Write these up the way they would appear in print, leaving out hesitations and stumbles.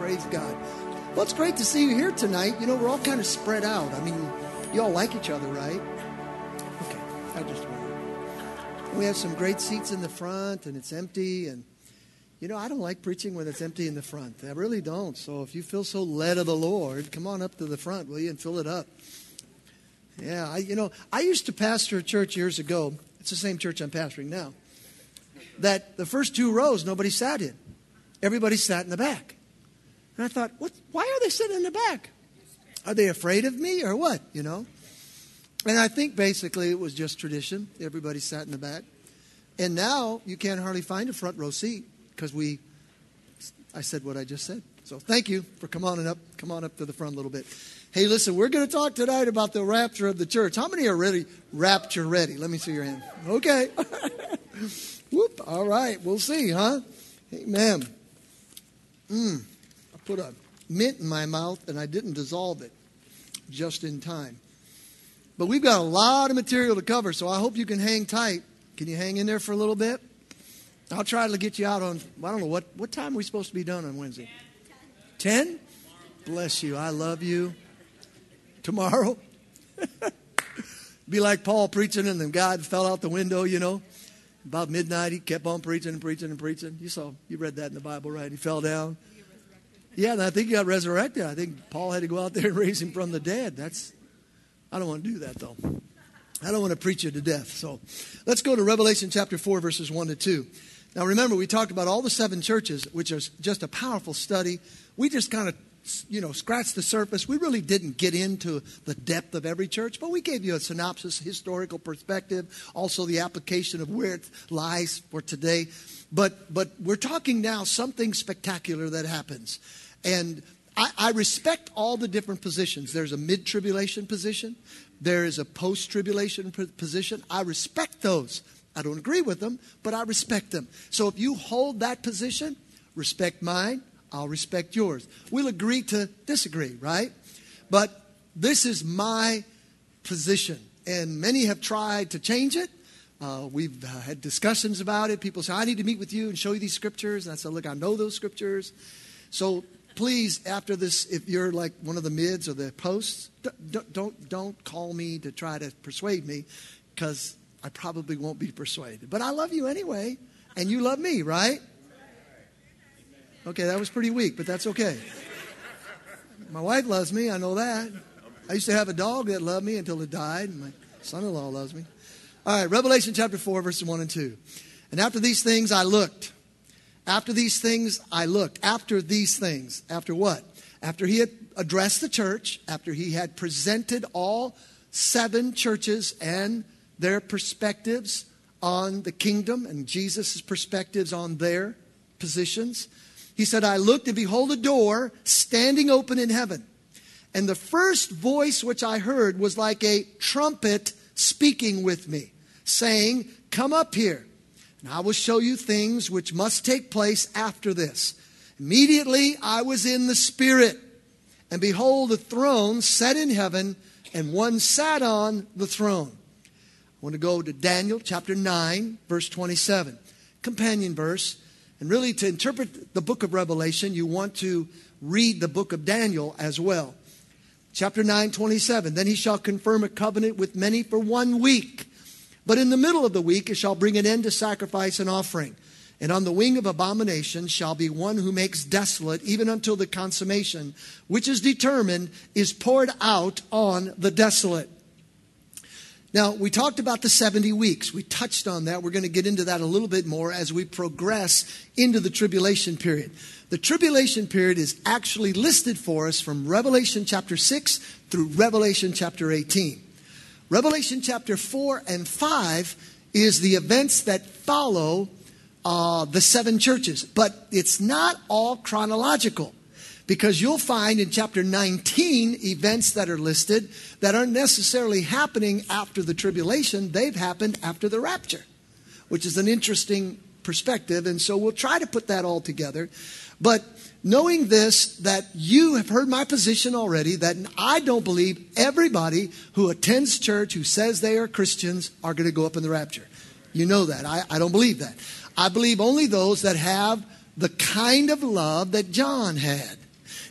Praise God. Well, it's great to see you here tonight. You know, we're all kind of spread out. I mean, you all like each other, right? Okay, I just wondered. We have some great seats in the front, and it's empty. And, you know, I don't like preaching when it's empty in the front. I really don't. So if you feel so led of the Lord, come on up to the front, will you, and fill it up. Yeah, I used to pastor a church years ago. It's the same church I'm pastoring now. That the first 2 rows, nobody sat in. Everybody sat in the back. And I thought, why are they sitting in the back? Are they afraid of me or what, you know? And I think basically it was just tradition. Everybody sat in the back. And now you can't hardly find a front row seat because I said what I just said. So thank you for come on up to the front a little bit. Hey, listen, we're going to talk tonight about the rapture of the church. How many are really rapture ready? Let me see your hand. Okay. Whoop. All right. We'll see, huh? Amen. I put a mint in my mouth and I didn't dissolve it just in time. But we've got a lot of material to cover, so I hope you can hang tight. Can you hang in there for a little bit? I'll try to get you out on, I don't know, what time are we supposed to be done on Wednesday? 10? Bless you. I love you. Tomorrow? Be like Paul preaching and then God fell out the window, you know. About midnight, he kept on preaching and preaching and preaching. You read that in the Bible, right? He fell down. Yeah, and I think he got resurrected. I think Paul had to go out there and raise him from the dead. I don't want to do that, though. I don't want to preach you to death. So let's go to Revelation chapter 4, verses 1 to 2. Now, remember, we talked about all the 7 churches, which is just a powerful study. We just kind of, scratched the surface. We really didn't get into the depth of every church, but we gave you a synopsis, historical perspective, also the application of where it lies for today. But we're talking now something spectacular that happens. And I respect all the different positions. There's a mid-tribulation position. There is a post-tribulation position. I respect those. I don't agree with them, but I respect them. So if you hold that position, respect mine, I'll respect yours. We'll agree to disagree, right? But this is my position. And many have tried to change it. We've had discussions about it. People say, I need to meet with you and show you these scriptures. And I said, look, I know those scriptures. So please, after this, if you're like one of the mids or the posts, don't call me to try to persuade me, because I probably won't be persuaded. But I love you anyway, and you love me, right? Okay, that was pretty weak, but that's okay. My wife loves me, I know that. I used to have a dog that loved me until it died, and my son-in-law loves me. All right, Revelation chapter 4, verses 1 and 2. And after these things I looked. After these things I looked. After these things. After what? After he had addressed the church, after he had presented all 7 churches and their perspectives on the kingdom and Jesus' perspectives on their positions, he said, I looked and behold a door standing open in heaven. And the first voice which I heard was like a trumpet speaking with me, saying, come up here, and I will show you things which must take place after this. Immediately I was in the Spirit, and behold, a throne set in heaven, and one sat on the throne. I want to go to Daniel chapter 9, verse 27, companion verse. And really, to interpret the book of Revelation, you want to read the book of Daniel as well. Chapter 9, 27. Then he shall confirm a covenant with many for 1 week. But in the middle of the week it shall bring an end to sacrifice and offering. And on the wing of abomination shall be one who makes desolate, even until the consummation, which is determined, is poured out on the desolate. Now, we talked about the 70 weeks. We touched on that. We're going to get into that a little bit more as we progress into the tribulation period. The tribulation period is actually listed for us from Revelation chapter 6 through Revelation chapter 18. Revelation chapter 4 and 5 is the events that follow the 7 churches. But it's not all chronological, because you'll find in chapter 19 events that are listed that aren't necessarily happening after the tribulation. They've happened after the rapture, which is an interesting perspective. And so we'll try to put that all together. But knowing this, that you have heard my position already, that I don't believe everybody who attends church, who says they are Christians, are going to go up in the rapture. You know that. I don't believe that. I believe only those that have the kind of love that John had.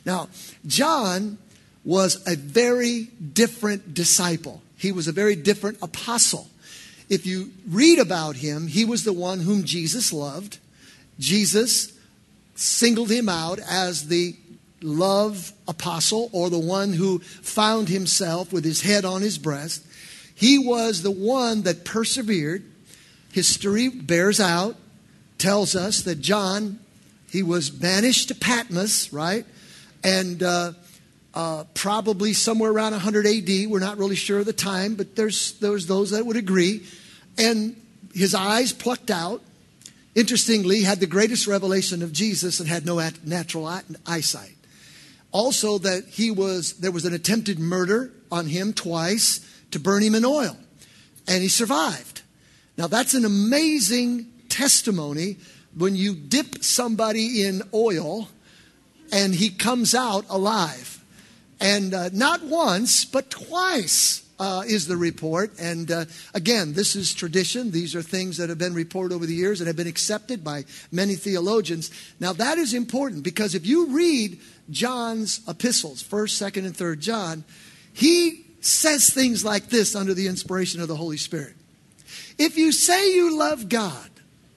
Now, John was a very different disciple. He was a very different apostle. If you read about him, he was the one whom Jesus loved. Jesus singled him out as the love apostle, or the one who found himself with his head on his breast. He was the one that persevered. History bears out, tells us that John, he was banished to Patmos, right? And probably somewhere around 100 AD. We're not really sure of the time, but there's those that would agree. And his eyes plucked out. Interestingly, had the greatest revelation of Jesus and had no natural eyesight. Also that there was an attempted murder on him twice to burn him in oil. And he survived. Now that's an amazing testimony when you dip somebody in oil and he comes out alive. And not once, but twice is the report. And again, this is tradition. These are things that have been reported over the years and have been accepted by many theologians. Now that is important because if you read John's epistles, 1st, 2nd, and 3rd John, he says things like this under the inspiration of the Holy Spirit. If you say you love God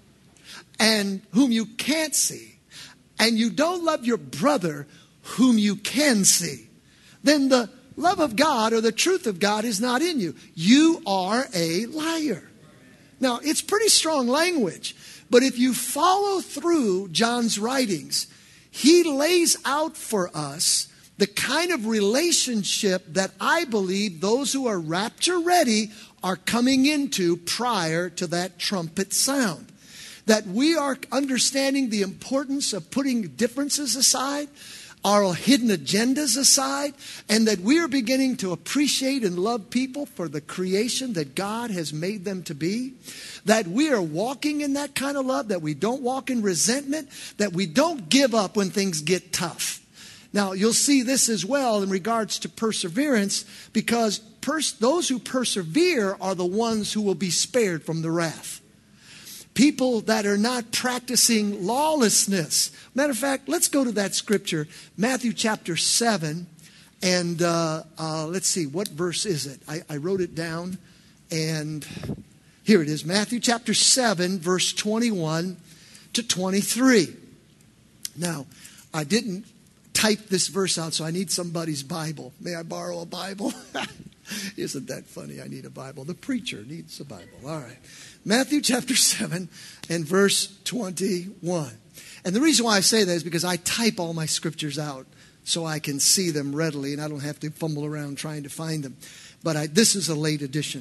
and whom you can't see, and you don't love your brother whom you can see, then the love of God or the truth of God is not in you. You are a liar. Now, it's pretty strong language, but if you follow through John's writings, he lays out for us the kind of relationship that I believe those who are rapture ready are coming into prior to that trumpet sound. That we are understanding the importance of putting differences aside, our hidden agendas aside, and that we are beginning to appreciate and love people for the creation that God has made them to be. That we are walking in that kind of love, that we don't walk in resentment, that we don't give up when things get tough. Now, you'll see this as well in regards to perseverance, because those who persevere are the ones who will be spared from the wrath. People that are not practicing lawlessness. Matter of fact, let's go to that scripture, Matthew chapter 7. And let's see, what verse is it? I wrote it down. And here it is, Matthew chapter 7, verse 21 to 23. Now, I didn't type this verse out, so I need somebody's Bible. May I borrow a Bible? Isn't that funny? I need a Bible. The preacher needs a Bible. All right. Matthew chapter 7 and verse 21. And the reason why I say that is because I type all my scriptures out so I can see them readily and I don't have to fumble around trying to find them. But this is a late edition.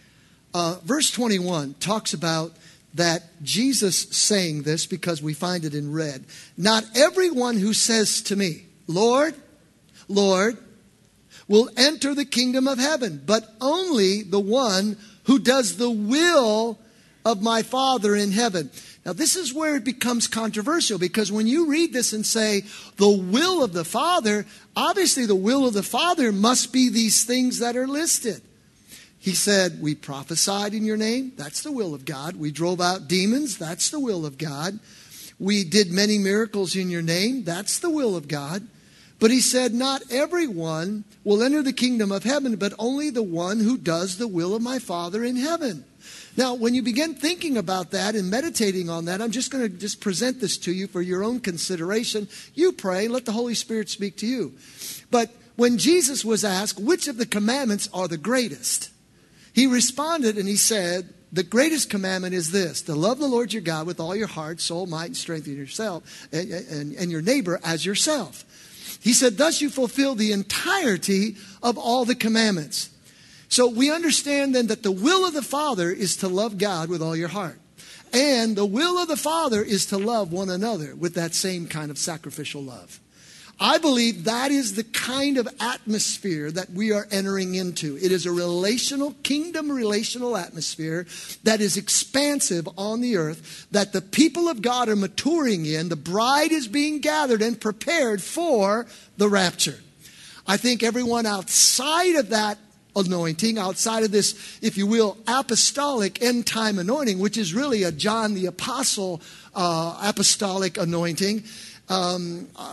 Verse 21 talks about that Jesus saying this, because we find it in red. Not everyone who says to me, Lord, Lord, will enter the kingdom of heaven, but only the one who does the will of my Father in heaven. Now, this is where it becomes controversial, because when you read this and say, the will of the Father, obviously the will of the Father must be these things that are listed. He said, we prophesied in your name. That's the will of God. We drove out demons. That's the will of God. We did many miracles in your name. That's the will of God. But he said, not everyone will enter the kingdom of heaven, but only the one who does the will of my Father in heaven. Now, when you begin thinking about that and meditating on that, I'm just going to present this to you for your own consideration. You pray, let the Holy Spirit speak to you. But when Jesus was asked, which of the commandments are the greatest? He responded and he said, the greatest commandment is this, to love the Lord your God with all your heart, soul, might, and strength in yourself, and your neighbor as yourself. He said, thus you fulfill the entirety of all the commandments. So we understand then that the will of the Father is to love God with all your heart. And the will of the Father is to love one another with that same kind of sacrificial love. I believe that is the kind of atmosphere that we are entering into. It is a relational, kingdom relational atmosphere that is expansive on the earth, that the people of God are maturing in. The bride is being gathered and prepared for the rapture. I think everyone outside of that anointing, outside of this, if you will, apostolic end time anointing, which is really a John the Apostle apostolic anointing,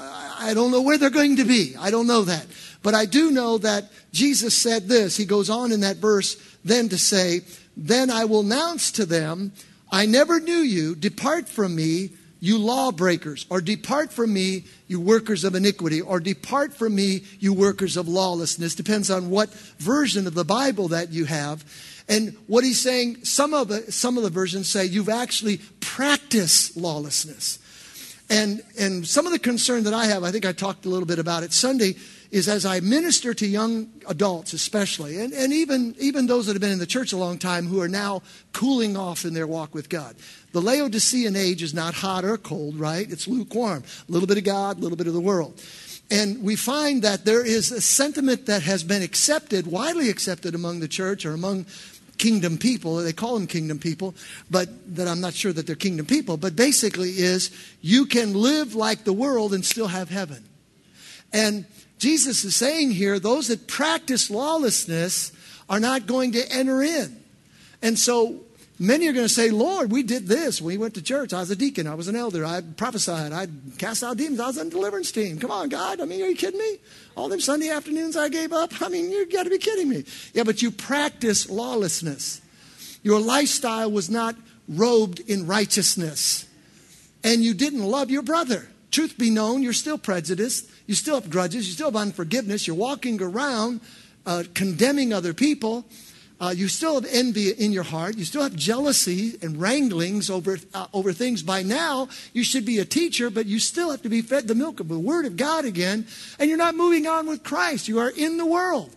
I don't know where they're going to be. I don't know that. But I do know that Jesus said this. He goes on in that verse then to say, then I will announce to them, I never knew you. Depart from me, you lawbreakers. Or depart from me, you workers of iniquity. Or depart from me, you workers of lawlessness. Depends on what version of the Bible that you have. And what he's saying, some of the versions say you've actually practiced lawlessness. And some of the concern that I have, I think I talked a little bit about it Sunday, is as I minister to young adults especially, and even those that have been in the church a long time who are now cooling off in their walk with God. The Laodicean age is not hot or cold, right? It's lukewarm. A little bit of God, a little bit of the world. And we find that there is a sentiment that has been accepted, widely accepted among the church or among kingdom people. They call them kingdom people, but that I'm not sure that they're kingdom people. But basically is you can live like the world and still have heaven. And Jesus is saying here, those that practice lawlessness are not going to enter in. And so many are going to say, Lord, we did this. We went to church. I was a deacon. I was an elder. I prophesied. I cast out demons. I was on the deliverance team. Come on, God. I mean, are you kidding me? All them Sunday afternoons I gave up? I mean, you got to be kidding me. Yeah, but you practice lawlessness. Your lifestyle was not robed in righteousness. And you didn't love your brother. Truth be known, you're still prejudiced. You still have grudges. You still have unforgiveness. You're walking around condemning other people. You still have envy in your heart. You still have jealousy and wranglings over things. By now, you should be a teacher, but you still have to be fed the milk of the Word of God again. And you're not moving on with Christ. You are in the world.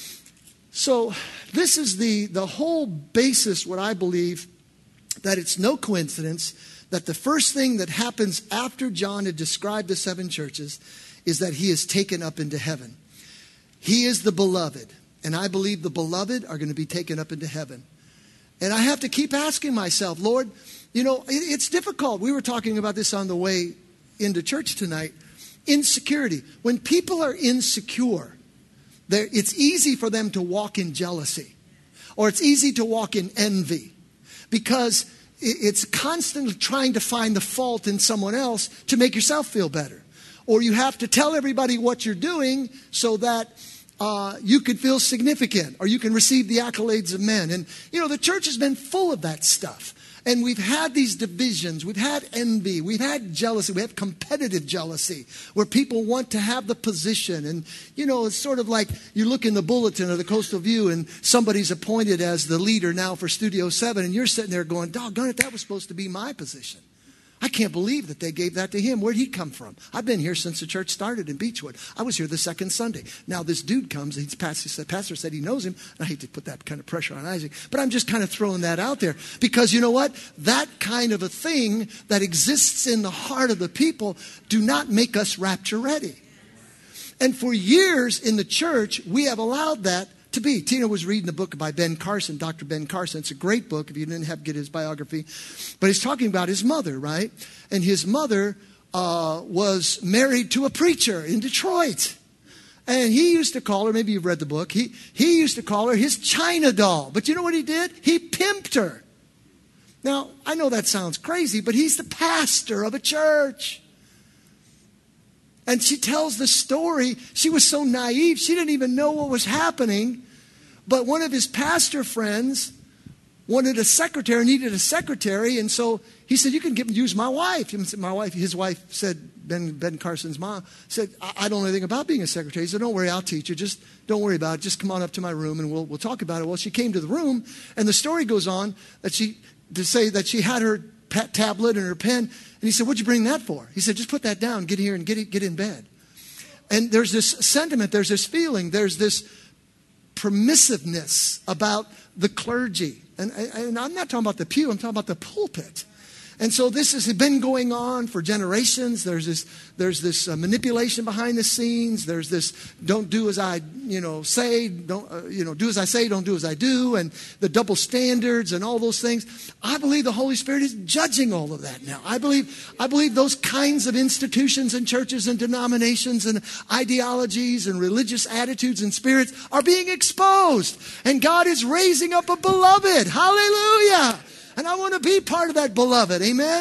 So this is the whole basis, what I believe, that it's no coincidence that the first thing that happens after John had described the 7 churches is that he is taken up into heaven. He is the beloved. And I believe the beloved are going to be taken up into heaven. And I have to keep asking myself, Lord, you know, it's difficult. We were talking about this on the way into church tonight. Insecurity. When people are insecure, it's easy for them to walk in jealousy. Or it's easy to walk in envy. Because it's constantly trying to find the fault in someone else to make yourself feel better. Or you have to tell everybody what you're doing so that you could feel significant, or you can receive the accolades of men. And, you know, the church has been full of that stuff. And we've had these divisions. We've had envy. We've had jealousy. We have competitive jealousy where people want to have the position. And, you know, it's sort of like you look in the bulletin or the Coastal View and somebody's appointed as the leader now for Studio 7. And you're sitting there going, doggone it, that was supposed to be my position. I can't believe that they gave that to him. Where'd he come from? I've been here since the church started in Beechwood. I was here the second Sunday. Now this dude comes. The pastor said he knows him. I hate to put that kind of pressure on Isaac, but I'm just kind of throwing that out there because you know what? That kind of a thing that exists in the heart of the people do not make us rapture ready. And for years in the church, we have allowed that to be. Tina was reading the book by Ben Carson, Dr. Ben Carson. It's a great book if you didn't get his biography. But he's talking about his mother, right? And his mother was married to a preacher in Detroit. And he used to call her, maybe you've read the book, he used to call her his China doll. But you know what he did? He pimped her. Now, I know that sounds crazy, but he's the pastor of a church. And she tells the story. She was so naive. She didn't even know what was happening. But one of his pastor friends wanted a secretary, needed a secretary. And so he said, you can use my wife. His wife said, Ben Carson's mom, said, I don't know anything about being a secretary. He said, don't worry, I'll teach you. Just don't worry about it. Just come on up to my room and we'll talk about it. Well, she came to the room and the story goes on that she had her tablet and her pen. And he said, what'd you bring that for? He said, just put that down, get here and get in bed. And there's this sentiment, there's this feeling, there's this permissiveness about the clergy. And I'm not talking about the pew, I'm talking about the pulpit. And so this has been going on for generations. There's this manipulation behind the scenes. There's this don't do as I say, don't do as I say, don't do as I do, and the double standards and all those things. I believe the Holy Spirit is judging all of that now. I believe those kinds of institutions and churches and denominations and ideologies and religious attitudes and spirits are being exposed, and God is raising up a beloved. Hallelujah. And I want to be part of that beloved. Amen.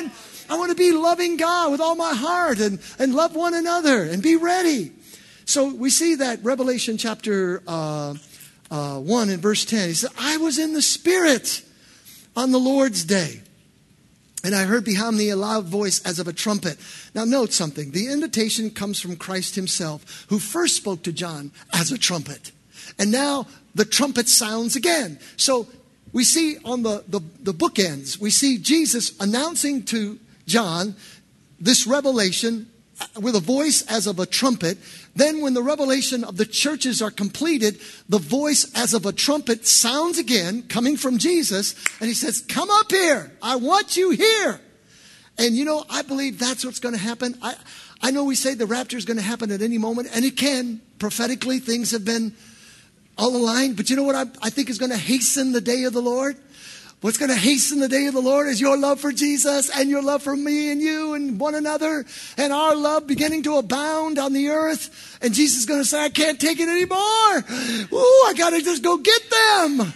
I want to be loving God with all my heart and love one another and be ready. So we see that Revelation chapter 1 and verse 10. He said, I was in the Spirit on the Lord's day, and I heard behind me a loud voice as of a trumpet. Now note something. The invitation comes from Christ himself, who first spoke to John as a trumpet. And now the trumpet sounds again. So we see on the bookends, we see Jesus announcing to John this revelation with a voice as of a trumpet. Then when the revelation of the churches are completed, the voice as of a trumpet sounds again, coming from Jesus. And he says, come up here. I want you here. And you know, I believe that's what's going to happen. I know we say the rapture is going to happen at any moment, and it can. Prophetically, things have been all aligned. But you know what I think is going to hasten the day of the Lord? What's going to hasten the day of the Lord is your love for Jesus and your love for me and you and one another, and our love beginning to abound on the earth. And Jesus is going to say, I can't take it anymore. Ooh, I got to just go get them.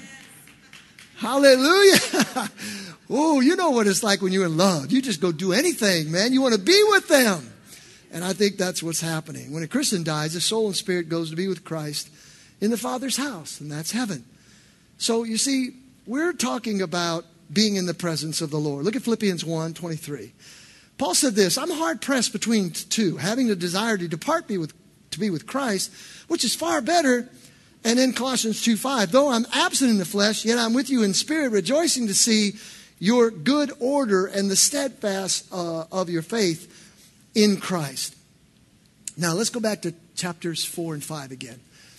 Hallelujah. Ooh, you know what it's like when you're in love. You just go do anything, man. You want to be with them. And I think that's what's happening. When a Christian dies, the soul and spirit goes to be with Christ in the Father's house, and that's heaven. So you see, we're talking about being in the presence of the Lord. Look at Philippians 1:23. Paul said this, I'm hard pressed between two, having a desire to depart to be with Christ, which is far better. And then Colossians 2:5, though I'm absent in the flesh, yet I'm with you in spirit, rejoicing to see your good order and the steadfast of your faith in Christ. Now let's go back to chapters 4 and 5 again.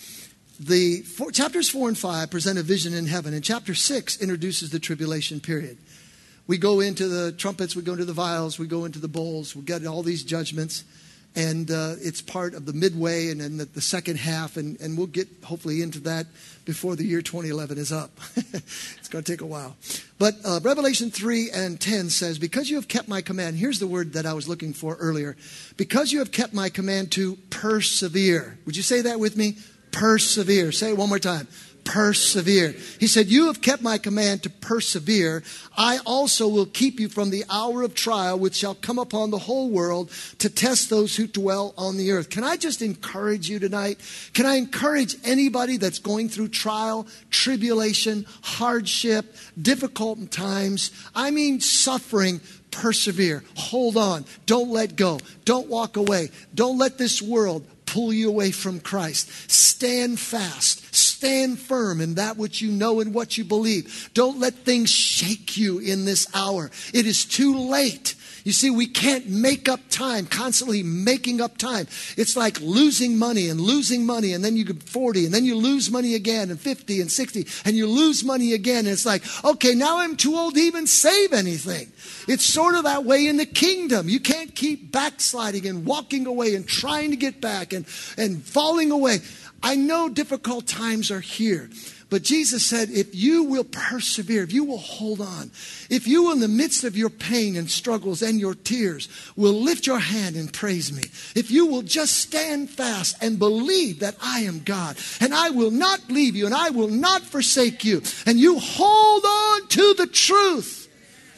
Chapters 4 and 5 present a vision in heaven, and chapter 6 introduces the tribulation period. We go into the trumpets, we go into the vials, we go into the bowls, we get all these judgments, and it's part of the midway and then the second half, and we'll get hopefully into that before the year 2011 is up. It's going to take a while. But Revelation 3 and 10 says, because you have kept my command, here's the word that I was looking for earlier, because you have kept my command to persevere. Would you say that with me? Persevere. Say it one more time. Persevere. He said, you have kept my command to persevere. I also will keep you from the hour of trial which shall come upon the whole world to test those who dwell on the earth. Can I just encourage you tonight? Can I encourage anybody that's going through trial, tribulation, hardship, difficult times? I mean suffering. Persevere. Hold on. Don't let go. Don't walk away. Don't let this world pull you away from Christ. Stand fast. Stand firm in that which you know and what you believe. Don't let things shake you in this hour. It is too late. You see, we can't make up time, constantly making up time. It's like losing money, and then you get 40, and then you lose money again, and 50 and 60, and you lose money again. And it's like, okay, now I'm too old to even save anything. It's sort of that way in the kingdom. You can't keep backsliding and walking away and trying to get back and falling away. I know difficult times are here. But Jesus said, if you will persevere, if you will hold on, if you in the midst of your pain and struggles and your tears will lift your hand and praise me, if you will just stand fast and believe that I am God and I will not leave you and I will not forsake you, and you hold on to the truth,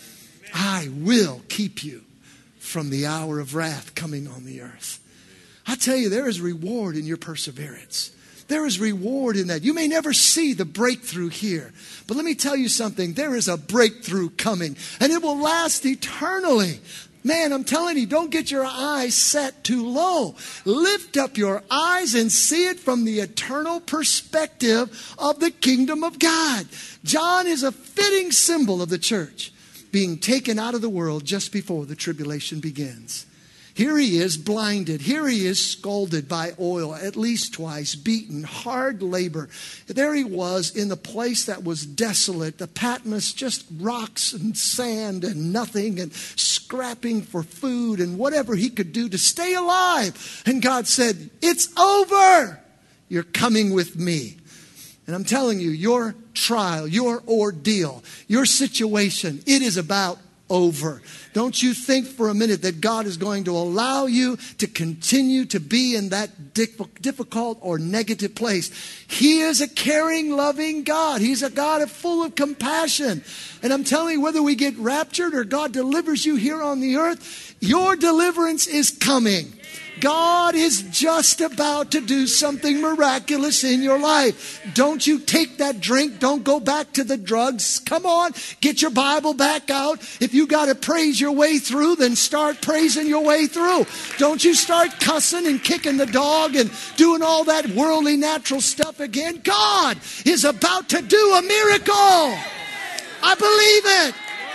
I will keep you from the hour of wrath coming on the earth. I tell you, there is reward in your perseverance. There is reward in that. You may never see the breakthrough here, but let me tell you something. There is a breakthrough coming, and it will last eternally. Man, I'm telling you, don't get your eyes set too low. Lift up your eyes and see it from the eternal perspective of the kingdom of God. John is a fitting symbol of the church being taken out of the world just before the tribulation begins. Here he is blinded. Here he is scalded by oil at least twice, beaten, hard labor. There he was in the place that was desolate, the Patmos, just rocks and sand and nothing, and scrapping for food and whatever he could do to stay alive. And God said, it's over. You're coming with me. And I'm telling you, your trial, your ordeal, your situation, it is about over. Don't you think for a minute that God is going to allow you to continue to be in that difficult or negative place. He is a caring, loving God. He's a God full of compassion. And I'm telling you, whether we get raptured or God delivers you here on the earth, your deliverance is coming. God is just about to do something miraculous in your life. Don't you take that drink. Don't go back to the drugs. Come on, get your Bible back out. If you got to praise your way through, then start praising your way through. Don't you start cussing and kicking the dog and doing all that worldly natural stuff again. God is about to do a miracle. I believe it.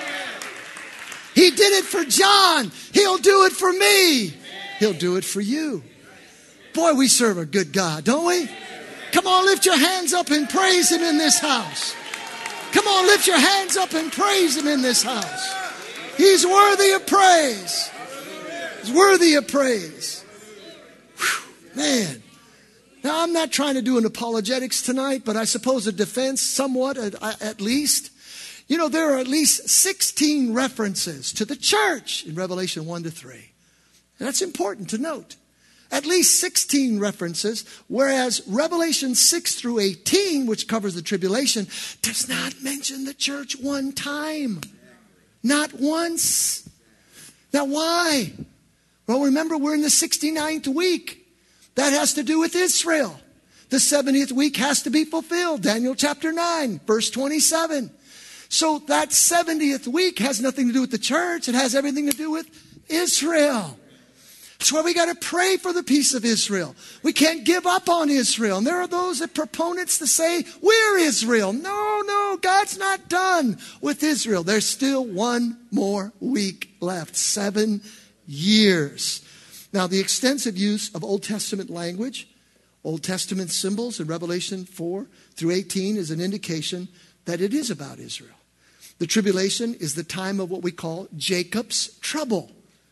He did it for John. He'll do it for me. He'll do it for you. Boy, we serve a good God, don't we? Come on, lift your hands up and praise Him in this house. Come on, lift your hands up and praise Him in this house. He's worthy of praise. He's worthy of praise. Whew, man. Now, I'm not trying to do an apologetics tonight, but I suppose a defense somewhat at least. You know, there are at least 16 references to the church in Revelation 1-3. And that's important to note. At least 16 references, whereas Revelation 6-18, which covers the tribulation, does not mention the church one time. Not once. Now why? Well, remember, we're in the 69th week. That has to do with Israel. The 70th week has to be fulfilled. Daniel chapter 9, verse 27. So that 70th week has nothing to do with the church. It has everything to do with Israel. That's why we got to pray for the peace of Israel. We can't give up on Israel. And there are those that proponents that say, we're Israel. No, God's not done with Israel. There's still one more week left. 7 years. Now, the extensive use of Old Testament language, Old Testament symbols in Revelation 4-18 is an indication that it is about Israel. The tribulation is the time of what we call Jacob's trouble,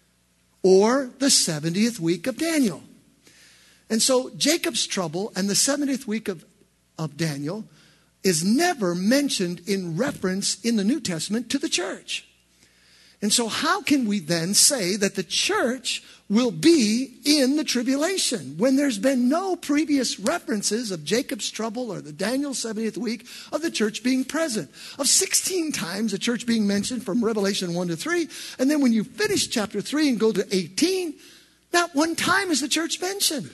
or the 70th week of Daniel. And so Jacob's trouble and the 70th week of Daniel is never mentioned in reference in the New Testament to the church. And so how can we then say that the church will be in the tribulation when there's been no previous references of Jacob's trouble or the Daniel 70th week of the church being present? Of 16 times the church being mentioned from Revelation 1-3, and then when you finish chapter 3 and go to 18, not one time is the church mentioned.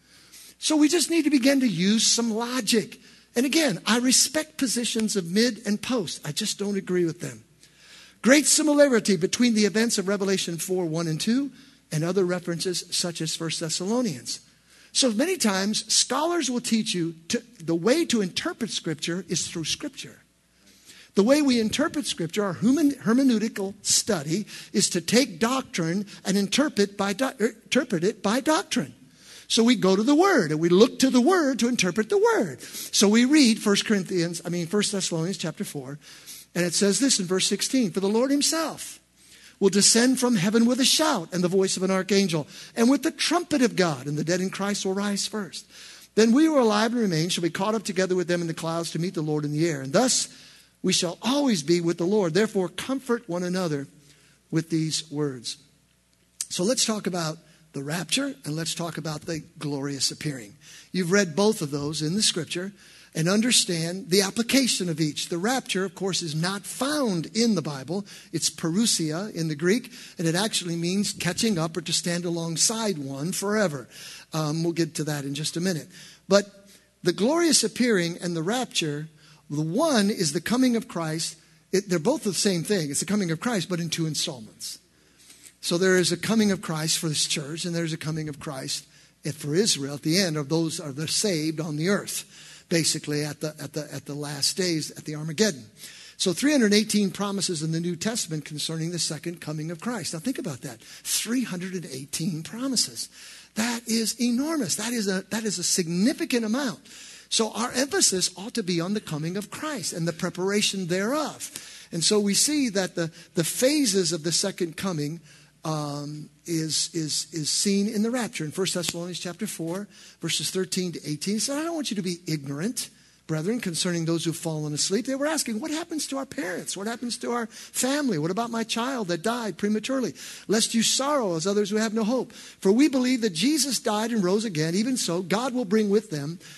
So we just need to begin to use some logic. And again, I respect positions of mid and post. I just don't agree with them. Great similarity between the events of Revelation 4:1-2 and other references such as 1 Thessalonians. So many times scholars will teach you the way to interpret Scripture is through Scripture. The way we interpret Scripture, our hermeneutical study, is to take doctrine and interpret it by doctrine. So we go to the Word and we look to the Word to interpret the Word. So we read 1 Thessalonians chapter 4. And it says this in verse 16, for the Lord Himself will descend from heaven with a shout and the voice of an archangel and with the trumpet of God, and the dead in Christ will rise first. Then we who are alive and remain shall be caught up together with them in the clouds to meet the Lord in the air. And thus we shall always be with the Lord. Therefore comfort one another with these words. So let's talk about the rapture and let's talk about the glorious appearing. You've read both of those in the Scripture. And understand the application of each. The rapture, of course, is not found in the Bible. It's parousia in the Greek, and it actually means catching up or to stand alongside one forever. We'll get to that in just a minute. But the glorious appearing and the rapture, the one is the coming of Christ. They're both the same thing. It's the coming of Christ, but in 2 installments. So there is a coming of Christ for this church, and there's a coming of Christ for Israel at the end of those are the saved on the earth. Basically at the last days, at the Armageddon. So 318 promises in the New Testament concerning the second coming of Christ. Now think about that. 318 promises. That is enormous. That is a significant amount. So our emphasis ought to be on the coming of Christ and the preparation thereof. And so we see that the phases of the second coming is seen in the rapture. In 1 Thessalonians chapter 4, verses 13-18, he said, I don't want you to be ignorant Brethren, concerning those who've fallen asleep, they were asking, what happens to our parents? What happens to our family? What about my child that died prematurely? Lest you sorrow as others who have no hope. For we believe that Jesus died and rose again. Even so, God will bring with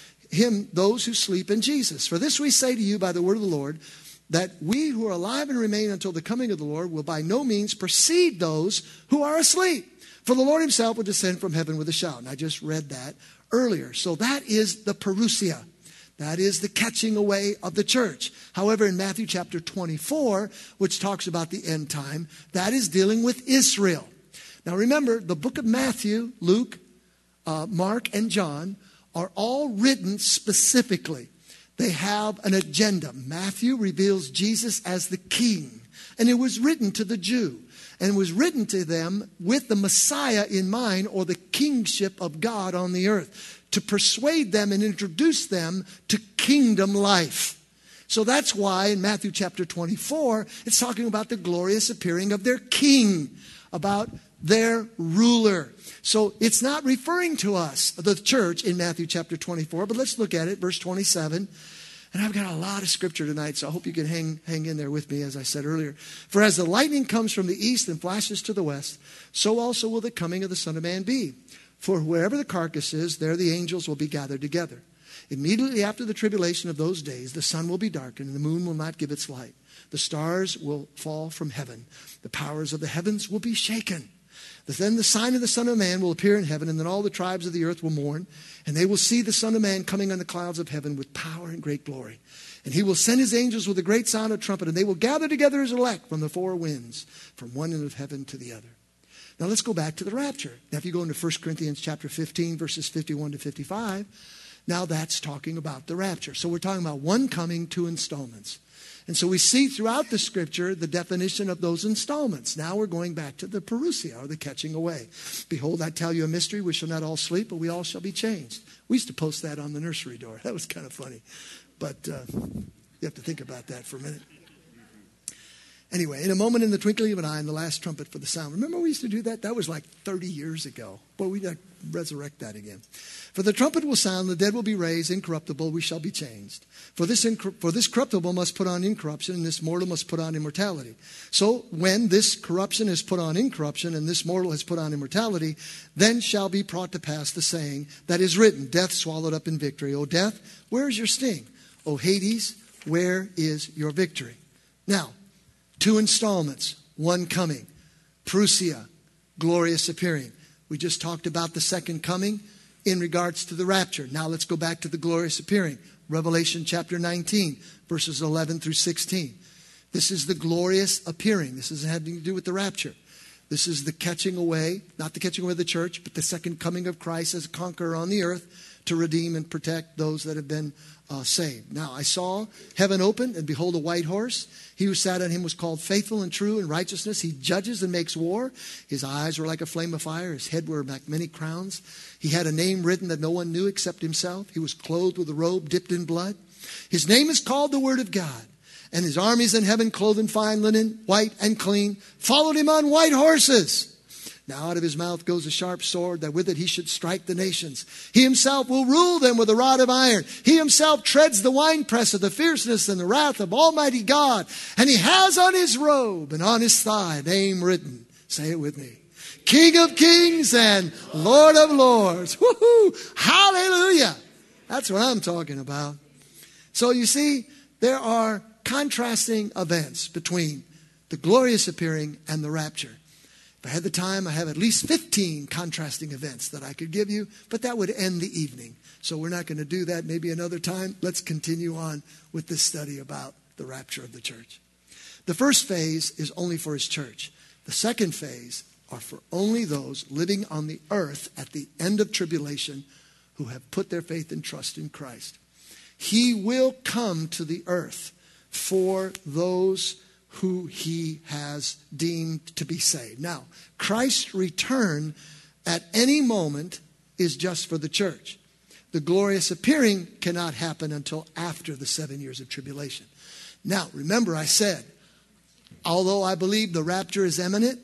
him those who sleep in Jesus. For this we say to you by the word of the Lord, that we who are alive and remain until the coming of the Lord will by no means precede those who are asleep. For the Lord himself will descend from heaven with a shout. And I just read that earlier. So that is the parousia. That is the catching away of the church. However, in Matthew chapter 24, which talks about the end time, that is dealing with Israel. Now remember, the book of Matthew, Luke, Mark, and John are all written specifically. They have an agenda. Matthew reveals Jesus as the king. And it was written to the Jew. And it was written to them with the Messiah in mind, or the kingship of God on the earth, to persuade them and introduce them to kingdom life. So that's why in Matthew chapter 24, it's talking about the glorious appearing of their king, about their ruler. So it's not referring to us, the church, in Matthew chapter 24, but let's look at it, verse 27. And I've got a lot of scripture tonight, so I hope you can hang in there with me, as I said earlier. For as the lightning comes from the east and flashes to the west, so also will the coming of the Son of Man be. For wherever the carcass is, there the angels will be gathered together. Immediately after the tribulation of those days, the sun will be darkened, and the moon will not give its light. The stars will fall from heaven. The powers of the heavens will be shaken. Then the sign of the Son of Man will appear in heaven, and then all the tribes of the earth will mourn, and they will see the Son of Man coming on the clouds of heaven with power and great glory. And he will send his angels with a great sound of trumpet, and they will gather together his elect from the four winds, from one end of heaven to the other. Now let's go back to the rapture. Now if you go into 1 Corinthians chapter 15, verses 51 to 55, now that's talking about the rapture. So we're talking about one coming, two installments. And so we see throughout the scripture the definition of those installments. Now we're going back to the parousia, or the catching away. Behold, I tell you a mystery. We shall not all sleep, but we all shall be changed. We used to post that on the nursery door. That was kind of funny. But you have to think about that for a minute. Anyway, in a moment, in the twinkling of an eye, and the last trumpet for the sound. Remember we used to do that? That was like 30 years ago. Boy, we got to resurrect that again. For the trumpet will sound, the dead will be raised, incorruptible, we shall be changed. For this corruptible must put on incorruption, and this mortal must put on immortality. So when this corruption is put on incorruption, and this mortal has put on immortality, then shall be brought to pass the saying that is written, death swallowed up in victory. O death, where is your sting? O Hades, where is your victory? Now, two installments, one coming. Parousia, glorious appearing. We just talked about the second coming in regards to the rapture. Now let's go back to the glorious appearing. Revelation chapter 19, verses 11 through 16. This is the glorious appearing. This isn't having to do with the rapture. This is the catching away, not the catching away of the church, but the second coming of Christ as a conqueror on the earth to redeem and protect those that have been saved. Now I saw heaven open, and behold, a white horse. He who sat on him was called Faithful and True in righteousness. He judges and makes war. His eyes were like a flame of fire. His head were like many crowns. He had a name written that no one knew except himself. He was clothed with a robe dipped in blood. His name is called the Word of God. And his armies in heaven, clothed in fine linen, white and clean, followed him on white horses. Now out of his mouth goes a sharp sword, that with it he should strike the nations. He himself will rule them with a rod of iron. He himself treads the winepress of the fierceness and the wrath of Almighty God. And he has on his robe and on his thigh a name written. Say it with me. King of Kings and Lord of Lords. Woohoo! Hallelujah! That's what I'm talking about. So you see, there are contrasting events between the glorious appearing and the rapture. If I had the time, I have at least 15 contrasting events that I could give you, but that would end the evening. So we're not going to do that. Maybe another time. Let's continue on with this study about the rapture of the church. The first phase is only for his church. The second phase are for only those living on the earth at the end of tribulation who have put their faith and trust in Christ. He will come to the earth for those who he has deemed to be saved. Now, Christ's return at any moment is just for the church. The glorious appearing cannot happen until after the 7 years of tribulation. Now, remember I said, although I believe the rapture is imminent,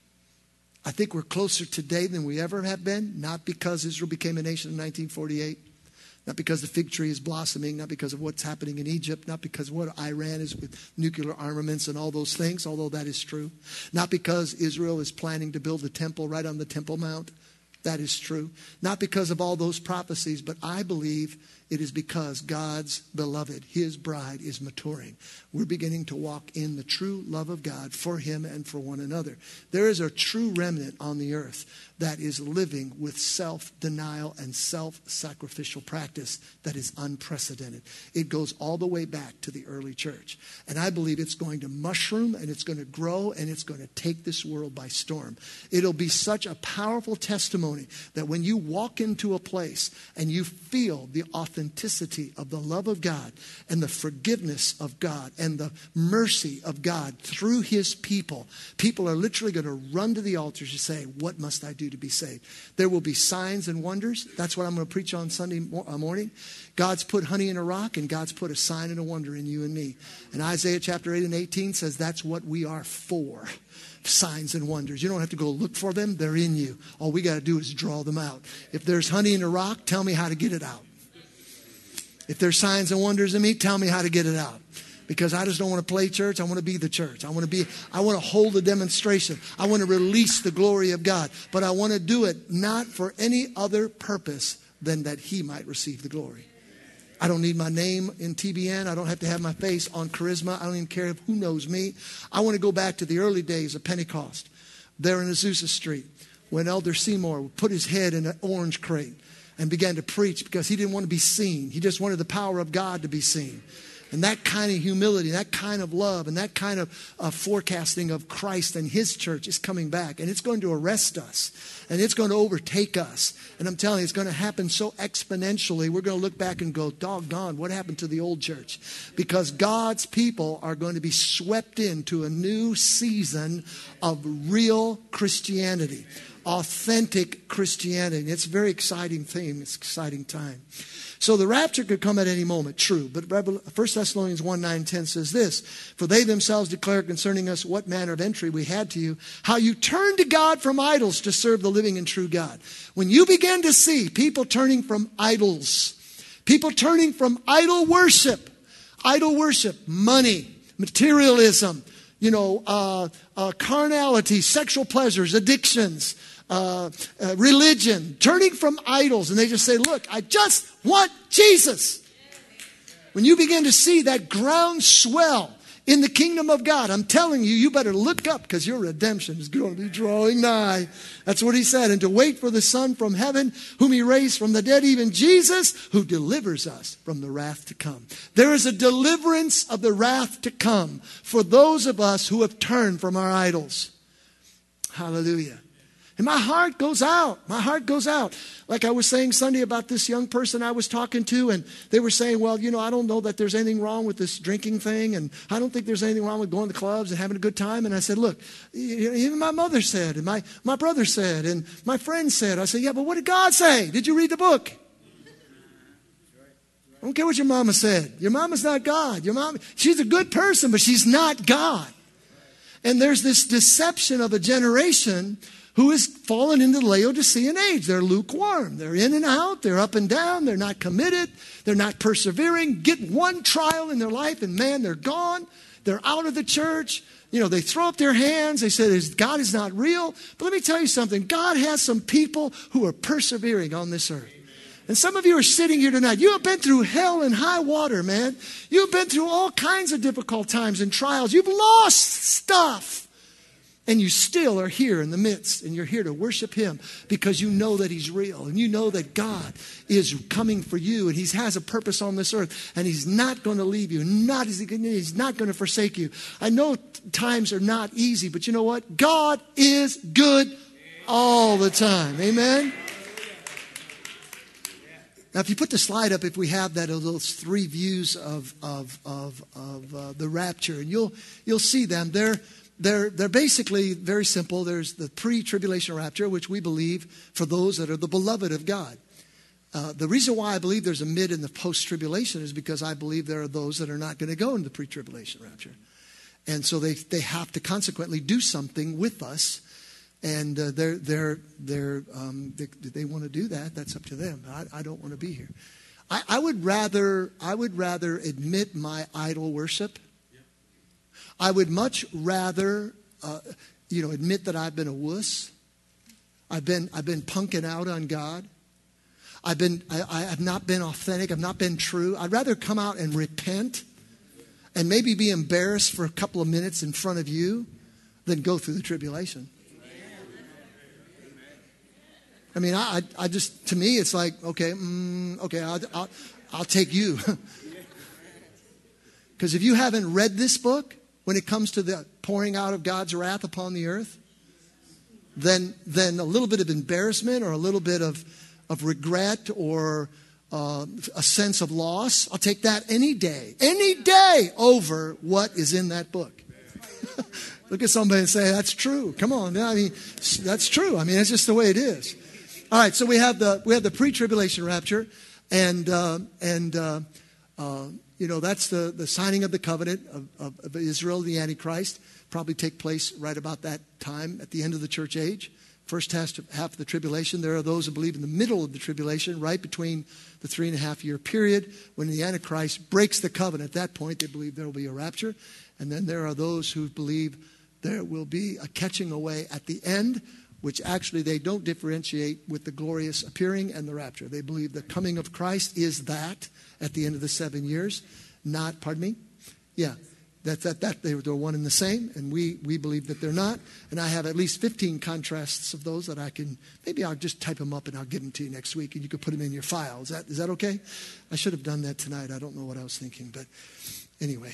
I think we're closer today than we ever have been, not because Israel became a nation in 1948, Not because the fig tree is blossoming, not because of what's happening in Egypt, not because of what Iran is with nuclear armaments and all those things, although that is true. Not because Israel is planning to build a temple right on the Temple Mount. That is true. Not because of all those prophecies, but I believe it is because God's beloved, his bride, is maturing. We're beginning to walk in the true love of God for him and for one another. There is a true remnant on the earth that is living with self-denial and self-sacrificial practice that is unprecedented. It goes all the way back to the early church. And I believe it's going to mushroom and it's going to grow and it's going to take this world by storm. It'll be such a powerful testimony that when you walk into a place and you feel the authenticity of the love of God and the forgiveness of God and the mercy of God through his people, people are literally going to run to the altars and say, what must I do to be saved? There will be signs and wonders. That's what I'm going to preach on Sunday morning. God's put honey in a rock and God's put a sign and a wonder in you and me. And Isaiah chapter 8 and 18 says that's what we are for. Signs and wonders. You don't have to go look for them. They're in you. All we got to do is draw them out. If there's honey in a rock, tell me how to get it out. If there's signs and wonders in me, tell me how to get it out. Because I just don't want to play church. I want to be the church. I want to hold a demonstration. I want to release the glory of God. But I want to do it not for any other purpose than that he might receive the glory. I don't need my name in TBN. I don't have to have my face on Charisma. I don't even care who knows me. I want to go back to the early days of Pentecost there in Azusa Street when Elder Seymour put his head in an orange crate and began to preach because he didn't want to be seen. He just wanted the power of God to be seen. And that kind of humility, that kind of love, and that kind of forecasting of Christ and his church is coming back. And it's going to arrest us. And it's going to overtake us. And I'm telling you, it's going to happen so exponentially. We're going to look back and go, doggone, what happened to the old church? Because God's people are going to be swept into a new season of real Christianity. Authentic Christianity. It's a very exciting thing. It's an exciting time. So the rapture could come at any moment, true. But 1 Thessalonians 1:9-10 says this, for they themselves declare concerning us what manner of entry we had to you, how you turned to God from idols to serve the living and true God. When you begin to see people turning from idols, people turning from idol worship, money, materialism, carnality, sexual pleasures, addictions, religion, turning from idols, and they just say, look, I just want Jesus. When you begin to see that groundswell in the kingdom of God, I'm telling you, you better look up because your redemption is going to be drawing nigh. That's what he said. And to wait for the Son from heaven, whom he raised from the dead, even Jesus, who delivers us from the wrath to come. There is a deliverance of the wrath to come for those of us who have turned from our idols. Hallelujah. And my heart goes out. My heart goes out. Like I was saying Sunday about this young person I was talking to, and they were saying, well, I don't know that there's anything wrong with this drinking thing, and I don't think there's anything wrong with going to clubs and having a good time. And I said, look, even my mother said, and my brother said, and my friend said. I said, yeah, but what did God say? Did you read the book? I don't care what your mama said. Your mama's not God. She's a good person, but she's not God. And there's this deception of a generation who has fallen into the Laodicean age. They're lukewarm. They're in and out. They're up and down. They're not committed. They're not persevering. Get one trial in their life and man, they're gone. They're out of the church. They throw up their hands. They say God is not real. But let me tell you something. God has some people who are persevering on this earth. And some of you are sitting here tonight. You have been through hell and high water, man. You've been through all kinds of difficult times and trials. You've lost stuff. And you still are here in the midst, and you're here to worship him because you know that he's real, and you know that God is coming for you, and he has a purpose on this earth, and he's not going to leave you. He's not going to forsake you. I know times are not easy, but you know what? God is good all the time. Amen? Now, if you put the slide up, if we have that, of those three views of the rapture, and you'll see them. They're basically very simple. There's the pre-tribulation rapture, which we believe for those that are the beloved of God. The reason why I believe there's a mid and the post-tribulation is because I believe there are those that are not going to go into the pre-tribulation rapture. And so they have to consequently do something with us. And they want to do that. That's up to them. I don't want to be here. I would rather admit my idol worship. I would much rather, admit that I've been a wuss. I've been punking out on God. I have not been authentic. I've not been true. I'd rather come out and repent and maybe be embarrassed for a couple of minutes in front of you than go through the tribulation. I mean, I just, to me, it's like, okay, I'll take you. Because if you haven't read this book, when it comes to the pouring out of God's wrath upon the earth, then a little bit of embarrassment or a little bit of regret or a sense of loss, I'll take that any day over what is in that book. Look at somebody and say, that's true. Come on. I mean, that's true. I mean, that's just the way it is. All right, so we have the pre-tribulation rapture, and that's the signing of the covenant of Israel, the Antichrist, probably take place right about that time at the end of the church age. First half of the tribulation. There are those who believe in the middle of the tribulation, right between the 3.5 year period when the Antichrist breaks the covenant. At that point, they believe there will be a rapture. And then there are those who believe there will be a catching away at the end, which actually they don't differentiate with the glorious appearing and the rapture. They believe the coming of Christ is that at the end of the 7 years. Not, pardon me? Yeah. That they're one and the same, and we believe that they're not. And I have at least 15 contrasts of those that maybe I'll just type them up and I'll give them to you next week, and you can put them in your file. Is that okay? I should have done that tonight. I don't know what I was thinking, but anyway.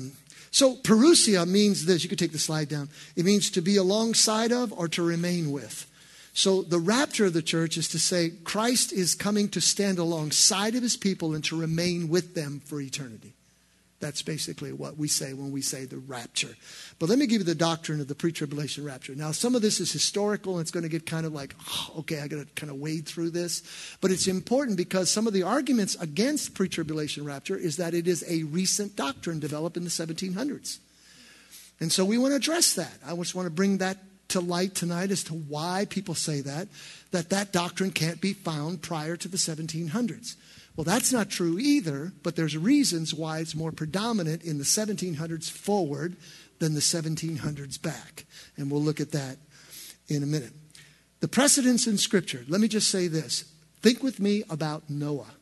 So parousia means this. You could take the slide down. It means to be alongside of or to remain with. So the rapture of the church is to say Christ is coming to stand alongside of his people and to remain with them for eternity. That's basically what we say when we say the rapture. But let me give you the doctrine of the pre-tribulation rapture. Now, some of this is historical, and it's going to get kind of like, okay, I got to kind of wade through this. But it's important because some of the arguments against pre-tribulation rapture is that it is a recent doctrine developed in the 1700s. And so we want to address that. I just want to bring that to light tonight as to why people say that doctrine can't be found prior to the 1700s. Well, that's not true either, but there's reasons why it's more predominant in the 1700s forward than the 1700s back. And we'll look at that in a minute. The precedents in Scripture. Let me just say this. Think with me about Noah.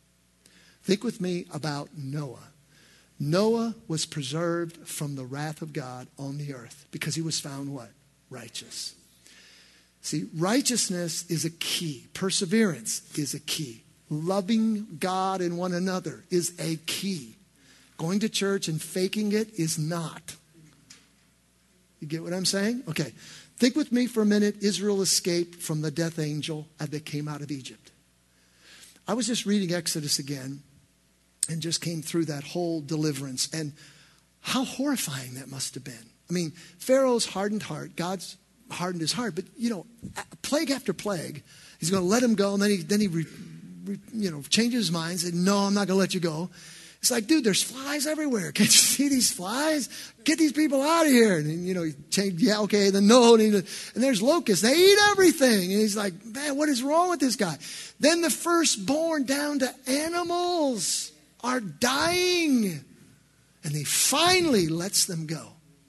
Think with me about Noah. Noah was preserved from the wrath of God on the earth because he was found what? Righteous. See, righteousness is a key. Perseverance is a key. Loving God and one another is a key. Going to church and faking it is not. You get what I'm saying? Okay. Think with me for a minute. Israel escaped from the death angel as they came out of Egypt. I was just reading Exodus again and just came through that whole deliverance. And how horrifying that must have been. I mean, Pharaoh's hardened heart. God's hardened his heart. But, plague after plague, he's going to let him go. And then he changes his mind, said, no, I'm not going to let you go. It's like, dude, there's flies everywhere. Can't you see these flies? Get these people out of here. And, he changed, yeah, okay, then no. And there's locusts. They eat everything. And he's like, man, what is wrong with this guy? Then the firstborn down to animals are dying. And he finally lets them go.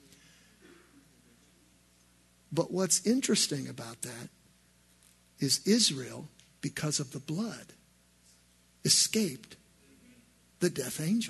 But what's interesting about that is Israel, because of the blood, escaped the death angel.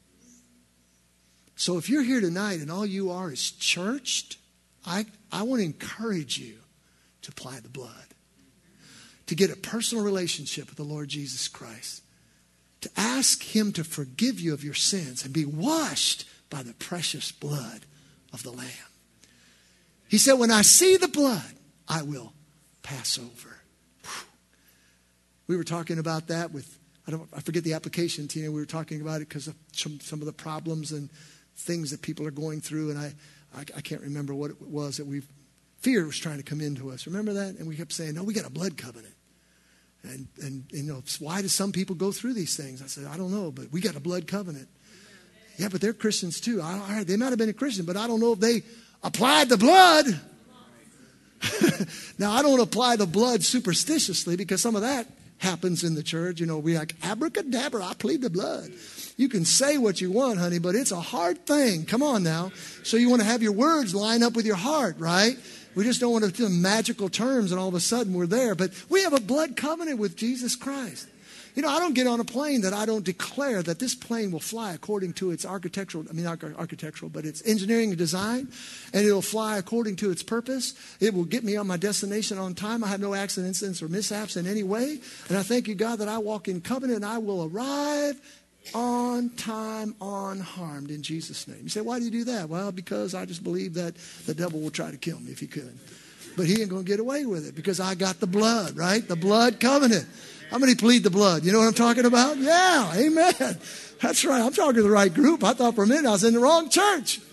So if you're here tonight and all you are is churched, I want to encourage you to apply the blood, to get a personal relationship with the Lord Jesus Christ, to ask him to forgive you of your sins and be washed by the precious blood of the Lamb. He said, when I see the blood, I will pass over. Whew. We were talking about that with, I forget the application, Tina. We were talking about it because of some of the problems and things that people are going through. And I can't remember what it was that fear was trying to come into us. Remember that? And we kept saying, no, we got a blood covenant. And why do some people go through these things? I said, I don't know, but we got a blood covenant. Yeah, but they're Christians too. All right, they might have been a Christian, but I don't know if they applied the blood. Now, I don't apply the blood superstitiously because some of that happens in the church. You know, we like, abracadabra, I plead the blood. You can say what you want, honey, but it's a hard thing. Come on now. So you want to have your words line up with your heart, right? We just don't want to do magical terms and all of a sudden we're there. But we have a blood covenant with Jesus Christ. You know, I don't get on a plane that I don't declare that this plane will fly according to its not architectural, but its engineering and design, and it'll fly according to its purpose. It will get me on my destination on time. I have no accidents, incidents, or mishaps in any way. And I thank you, God, that I walk in covenant and I will arrive on time, unharmed in Jesus' name. You say, why do you do that? Well, because I just believe that the devil will try to kill me if he could. But he ain't going to get away with it because I got the blood, right? The blood covenant. How many plead the blood? You know what I'm talking about? Yeah, amen. That's right. I'm talking to the right group. I thought for a minute I was in the wrong church.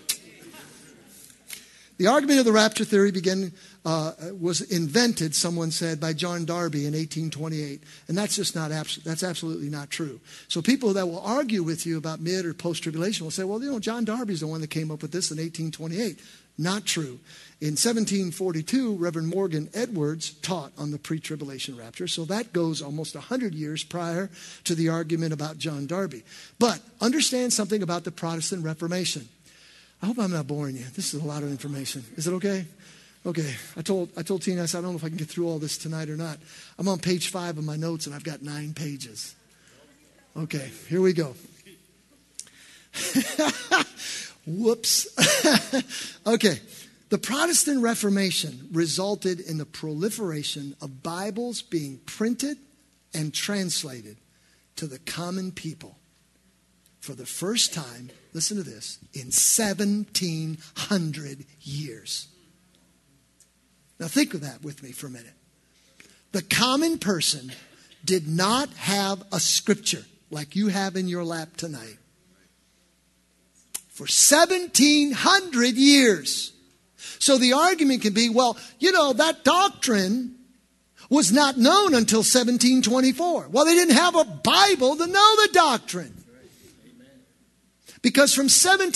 The argument of the rapture theory was invented, someone said, by John Darby in 1828. And that's just that's absolutely not true. So people that will argue with you about mid or post-tribulation will say, well, you know, John Darby's the one that came up with this in 1828. Not true. In 1742, Reverend Morgan Edwards taught on the pre-tribulation rapture. So that goes almost 100 years prior to the argument about John Darby. But understand something about the Protestant Reformation. I hope I'm not boring you. This is a lot of information. Is it okay? Okay. I told Tina, I said, I don't know if I can get through all this tonight or not. I'm on page 5 of my notes and I've got 9 pages. Okay, here we go. Whoops. Okay. The Protestant Reformation resulted in the proliferation of Bibles being printed and translated to the common people for the first time, listen to this, in 1700 years. Now think of that with me for a minute. The common person did not have a scripture like you have in your lap tonight. For 1700 years. So the argument can be, well, you know, that doctrine was not known until 1724. Well, they didn't have a Bible to know the doctrine. Because from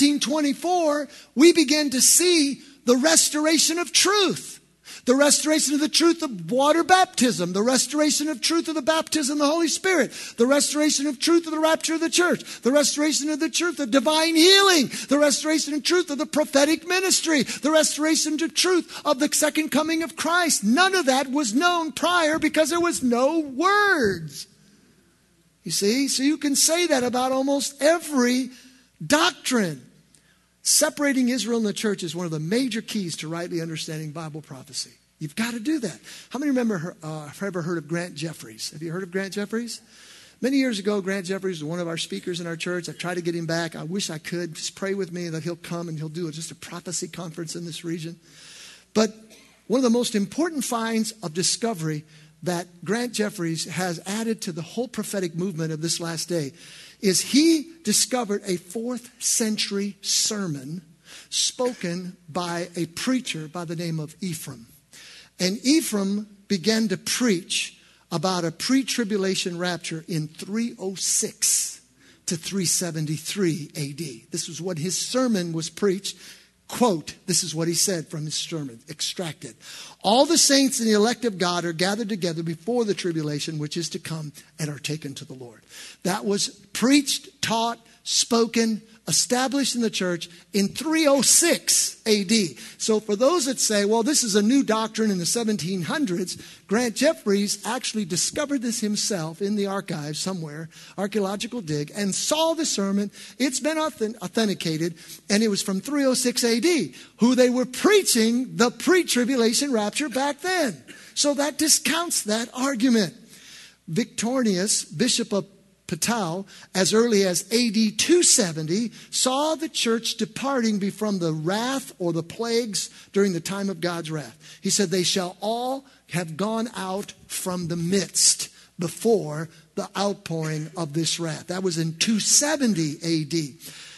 1724, we began to see the restoration of truth. The restoration of the truth of water baptism. The restoration of truth of the baptism of the Holy Spirit. The restoration of truth of the rapture of the church. The restoration of the truth of divine healing. The restoration of truth of the prophetic ministry. The restoration of truth of the second coming of Christ. None of that was known prior because there was no words. You see? So you can say that about almost every doctrine. Separating Israel and the church is one of the major keys to rightly understanding Bible prophecy. You've got to do that. How many remember, have ever heard of Grant Jeffries? Have you heard of Grant Jeffries? Many years ago, Grant Jeffries was one of our speakers in our church. I tried to get him back. I wish I could. Just pray with me that he'll come and he'll do just a prophecy conference in this region. But one of the most important finds of discovery that Grant Jeffries has added to the whole prophetic movement of this last day is he discovered a 4th century sermon spoken by a preacher by the name of Ephraim. And Ephraim began to preach about a pre-tribulation rapture in 306 to 373 AD. This was what his sermon was preached. Quote, this is what he said from his sermon, extracted. All the saints and the elect of God are gathered together before the tribulation which is to come and are taken to the Lord. That was preached, taught, spoken, established in the church in 306 AD. So for those that say, well, this is a new doctrine in the 1700s, Grant Jeffries actually discovered this himself in the archives somewhere, archaeological dig, and saw the sermon. It's been authenticated, and it was from 306 AD, who they were preaching the pre-tribulation rapture back then. So that discounts that argument. Victorius, Bishop of Patau, as early as AD 270, saw the church departing from the wrath or the plagues during the time of God's wrath. He said, they shall all have gone out from the midst before the outpouring of this wrath. That was in 270 AD.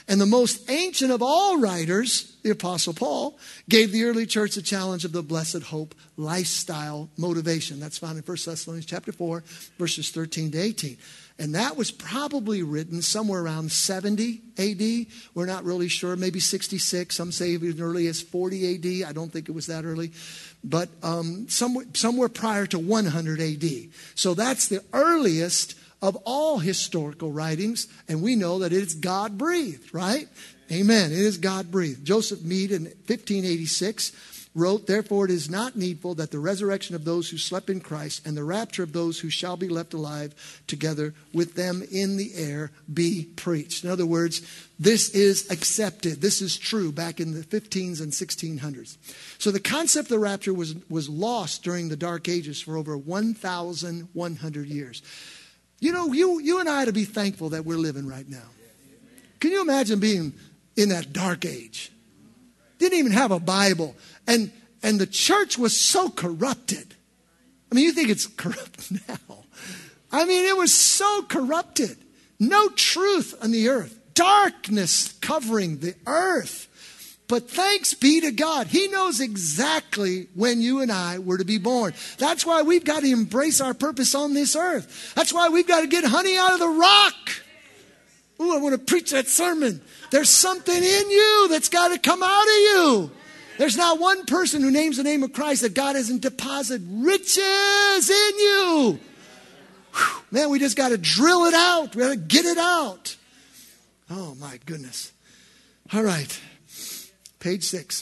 And the most ancient of all writers, the Apostle Paul, gave the early church the challenge of the blessed hope lifestyle motivation. That's found in 1 Thessalonians chapter 4, verses 13 to 18. And that was probably written somewhere around 70 AD. We're not really sure. Maybe 66. Some say as early as 40 AD. I don't think it was that early. But somewhere prior to 100 AD. So that's the earliest of all historical writings, and we know that it's God-breathed, right? Amen. It is God-breathed. Joseph Mead in 1586 wrote, "Therefore it is not needful that the resurrection of those who slept in Christ and the rapture of those who shall be left alive together with them in the air be preached." In other words, this is accepted. This is true back in the 15s and 1600s. So the concept of the rapture was lost during the Dark Ages for over 1,100 years. You know, you and I ought to be thankful that we're living right now. Can you imagine being in that dark age? Didn't even have a Bible. And the church was so corrupted. I mean, you think it's corrupt now. I mean, it was so corrupted. No truth on the earth. Darkness covering the earth. But thanks be to God. He knows exactly when you and I were to be born. That's why we've got to embrace our purpose on this earth. That's why we've got to get honey out of the rock. Ooh, I want to preach that sermon. There's something in you that's got to come out of you. There's not one person who names the name of Christ that God hasn't deposited riches in you. Whew, man, we just got to drill it out. We got to get it out. Oh, my goodness. All right. Page 6.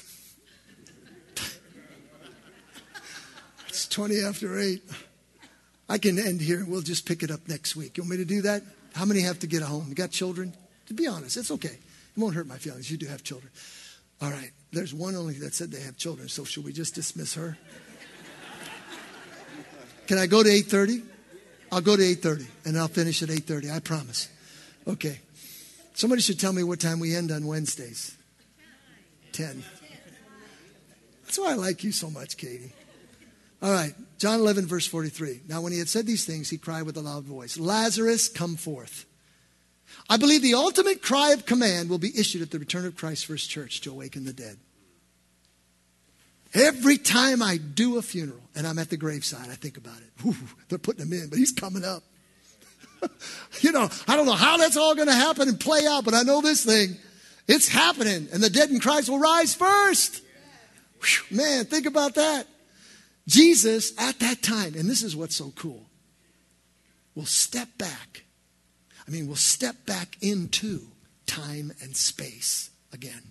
It's 20 after 8. I can end here. We'll just pick it up next week. You want me to do that? How many have to get home? You got children? To be honest, it's okay. It won't hurt my feelings. You do have children. All right. There's one only that said they have children. So should we just dismiss her? Can I go to 8:30? I'll go to 8:30 and I'll finish at 8:30. I promise. Okay. Somebody should tell me what time we end on Wednesdays. 10. That's why I like you so much, Katie. All right. John 11, verse 43. Now, when he had said these things, he cried with a loud voice, "Lazarus, come forth." I believe the ultimate cry of command will be issued at the return of Christ for his church to awaken the dead. Every time I do a funeral and I'm at the graveside, I think about it. Ooh, they're putting him in, but he's coming up. You know, I don't know how that's all going to happen and play out, but I know this thing. It's happening, and the dead in Christ will rise first. Whew, man, think about that. Jesus, at that time, and this is what's so cool, will step back. We'll step back into time and space again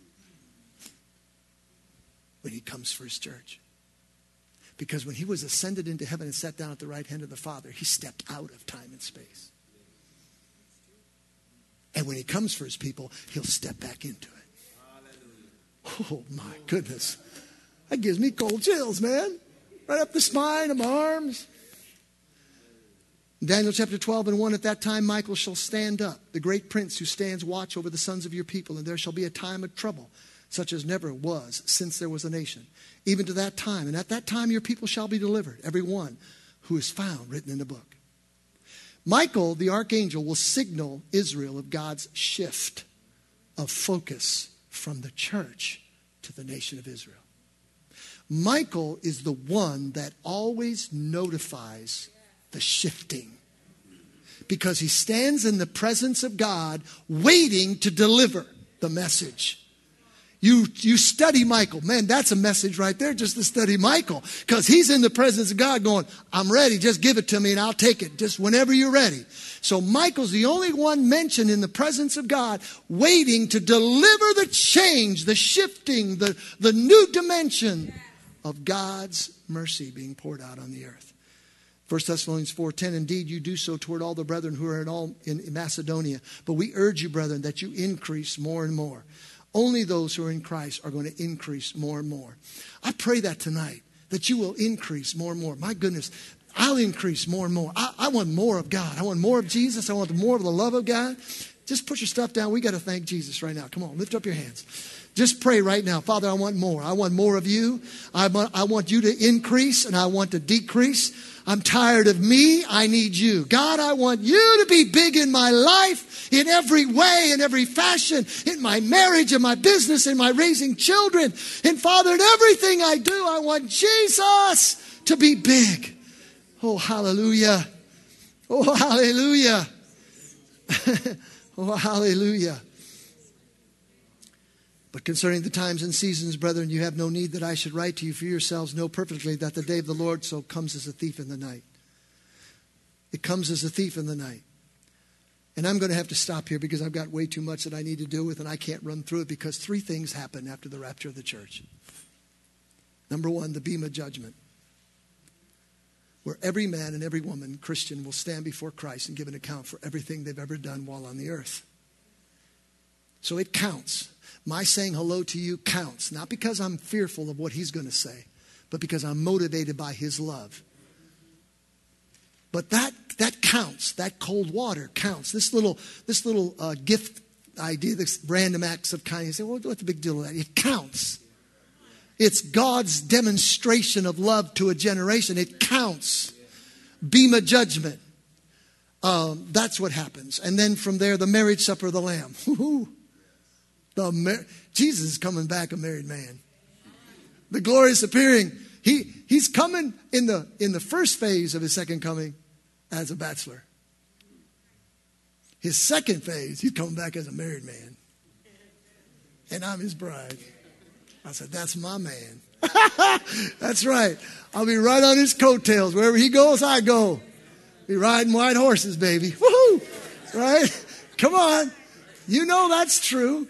when he comes for his church. Because when he was ascended into heaven and sat down at the right hand of the Father, he stepped out of time and space. And when he comes for his people, he'll step back into it. Oh, my goodness. That gives me cold chills, man. Right up the spine of my arms. Daniel chapter 12 and 1, at that time Michael shall stand up, the great prince who stands watch over the sons of your people, and there shall be a time of trouble, such as never was since there was a nation, even to that time. And at that time your people shall be delivered, every one who is found written in the book. Michael, the archangel, will signal Israel of God's shift of focus from the church to the nation of Israel. Michael is the one that always notifies the shifting, because he stands in the presence of God waiting to deliver the message. You study Michael. Man, that's a message right there, just to study Michael, because he's in the presence of God going, "I'm ready, just give it to me and I'll take it just whenever you're ready." So Michael's the only one mentioned in the presence of God waiting to deliver the change, the shifting, the new dimension of God's mercy being poured out on the earth. 1 Thessalonians 4:10, indeed you do so toward all the brethren who are in Macedonia. But we urge you, brethren, that you increase more and more. Only those who are in Christ are going to increase more and more. I pray that tonight, that you will increase more and more. My goodness, I'll increase more and more. I want more of God. I want more of Jesus. I want more of the love of God. Just put your stuff down. We got to thank Jesus right now. Come on, lift up your hands. Just pray right now. Father, I want more. I want more of you. I want you to increase and I want to decrease. I'm tired of me. I need you. God, I want you to be big in my life in every way, in every fashion, in my marriage, in my business, in my raising children. And Father, in everything I do, I want Jesus to be big. Oh, hallelujah. Oh, hallelujah. Oh, hallelujah. But concerning the times and seasons, brethren, you have no need that I should write to you, for yourselves know perfectly that the day of the Lord so comes as a thief in the night. It comes as a thief in the night. And I'm going to have to stop here because I've got way too much that I need to deal with, and I can't run through it because 3 things happen after the rapture of the church. Number 1, the Bema judgment, where every man and every woman, Christian, will stand before Christ and give an account for everything they've ever done while on the earth. So it counts. My saying hello to you counts, not because I'm fearful of what he's going to say, but because I'm motivated by his love. But that counts. That cold water counts. This little gift idea, this random acts of kindness. You say, well, what's the big deal with that? It counts. It's God's demonstration of love to a generation. It counts. Bema judgment. That's what happens. And then from there, the marriage supper of the Lamb. Jesus is coming back a married man. The glorious appearing. He's coming in the first phase of his second coming as a bachelor. His second phase, he's coming back as a married man. And I'm his bride. I said, that's my man. That's right. I'll be right on his coattails. Wherever he goes, I go. Be riding white horses, baby. Woohoo! Right? Come on. You know that's true.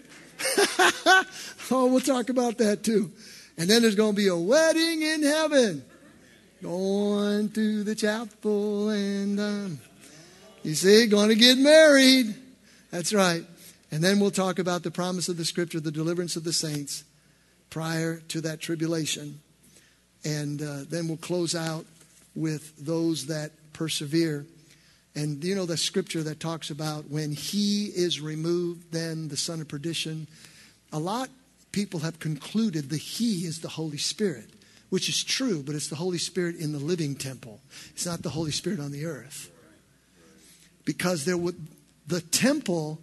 Oh, we'll talk about that too. And then there's going to be a wedding in heaven. Going to the chapel and you see, going to get married. That's right. And then we'll talk about the promise of the scripture, the deliverance of the saints prior to that tribulation. And then we'll close out with those that persevere. And you know the scripture that talks about when he is removed, then the son of perdition. A lot of people have concluded the he is the Holy Spirit, which is true, but it's the Holy Spirit in the living temple. It's not the Holy Spirit on the earth. Because the temple,